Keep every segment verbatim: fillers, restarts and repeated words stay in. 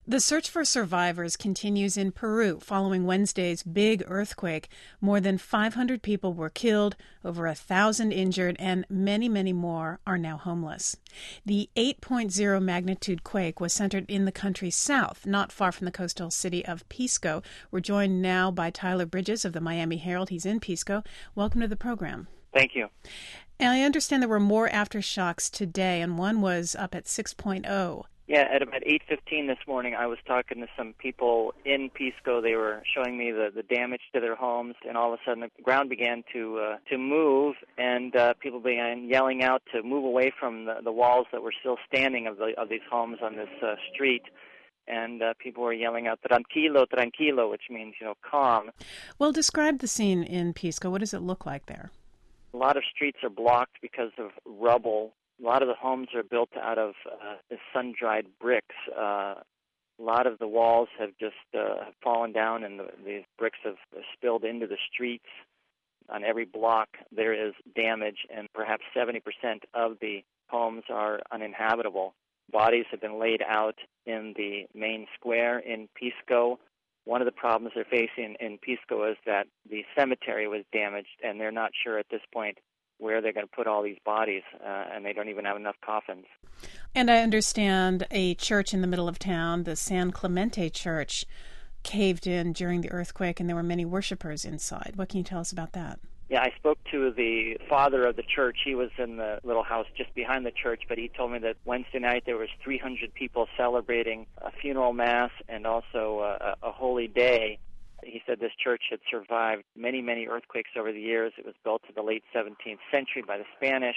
The search for survivors continues in Peru following Wednesday's big earthquake. More than five hundred people were killed, over one thousand injured, and many, many more are now homeless. The eight point oh magnitude quake was centered in the country's south, not far from the coastal city of Pisco. We're joined now by Tyler Bridges of the Miami Herald. He's in Pisco. Welcome to the program. Thank you. And I understand there were more aftershocks today, and one was up at six point oh. Yeah, at about eight fifteen this morning, I was talking to some people in Pisco. They were showing me the, the damage to their homes, and all of a sudden the ground began to uh, to move, and uh, people began yelling out to move away from the, the walls that were still standing of the of these homes on this uh, street. And uh, people were yelling out, tranquilo, tranquilo, which means, you know, calm. Well, describe the scene in Pisco. What does it look like there? A lot of streets are blocked because of rubble. A lot of the homes are built out of uh, sun-dried bricks. Uh, a lot of the walls have just uh, fallen down, and the, these bricks have spilled into the streets. On every block, there is damage, and perhaps seventy percent of the homes are uninhabitable. Bodies have been laid out in the main square in Pisco. One of the problems they're facing in Pisco is that the cemetery was damaged, and they're not sure at this point where they're going to put all these bodies, uh, and they don't even have enough coffins. And I understand a church in the middle of town, the San Clemente Church, caved in during the earthquake, and there were many worshipers inside. What can you tell us about that? Yeah, I spoke to the father of the church. He was in the little house just behind the church, but he told me that Wednesday night there was three hundred people celebrating a funeral mass and also a, a holy day. He said this church had survived many, many earthquakes over the years. It was built in the late seventeenth century by the Spanish.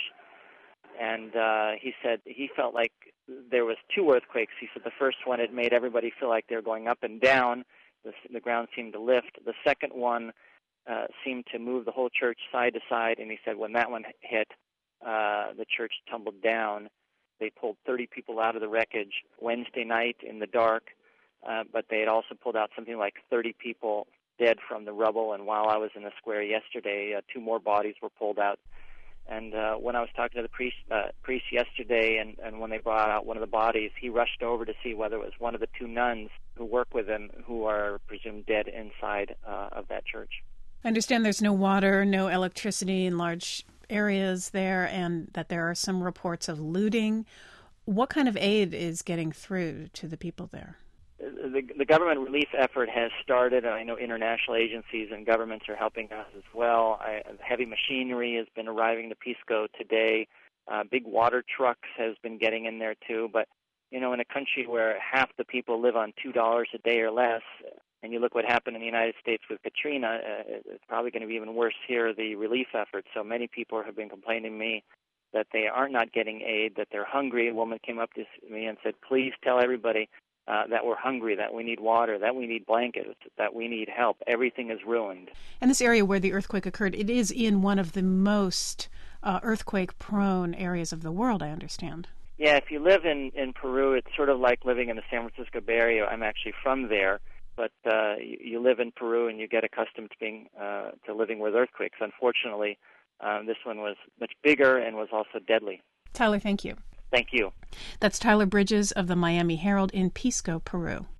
And uh, he said he felt like there was two earthquakes. He said the first one had made everybody feel like they were going up and down. The, the ground seemed to lift. The second one uh, seemed to move the whole church side to side. And he said when that one hit, uh, the church tumbled down. They pulled thirty people out of the wreckage Wednesday night in the dark. Uh, but they had also pulled out something like thirty people dead from the rubble. And while I was in the square yesterday, uh, two more bodies were pulled out. And uh, when I was talking to the priest, uh, priest yesterday, and, and when they brought out one of the bodies, he rushed over to see whether it was one of the two nuns who work with him who are presumed dead inside uh, of that church. I understand there's no water, no electricity in large areas there, and that there are some reports of looting. What kind of aid is getting through to the people there? The, the government relief effort has started. I know international agencies and governments are helping us as well. I, heavy machinery has been arriving to Pisco today. Uh, big water trucks has been getting in there too. But, you know, in a country where half the people live on two dollars a day or less, and you look what happened in the United States with Katrina, uh, it's probably going to be even worse here, the relief effort. So many people have been complaining to me that they are not getting aid, that they're hungry. A woman came up to me and said, please tell everybody Uh, that we're hungry, that we need water, that we need blankets, that we need help. Everything is ruined. And this area where the earthquake occurred, it is in one of the most uh, earthquake-prone areas of the world, I understand. Yeah, if you live in, in Peru, it's sort of like living in the San Francisco Bay Area. I'm actually from there, but uh, you, you live in Peru and you get accustomed to being uh, to living with earthquakes. Unfortunately, um, this one was much bigger and was also deadly. Tyler, thank you. Thank you. That's Tyler Bridges of the Miami Herald in Pisco, Peru.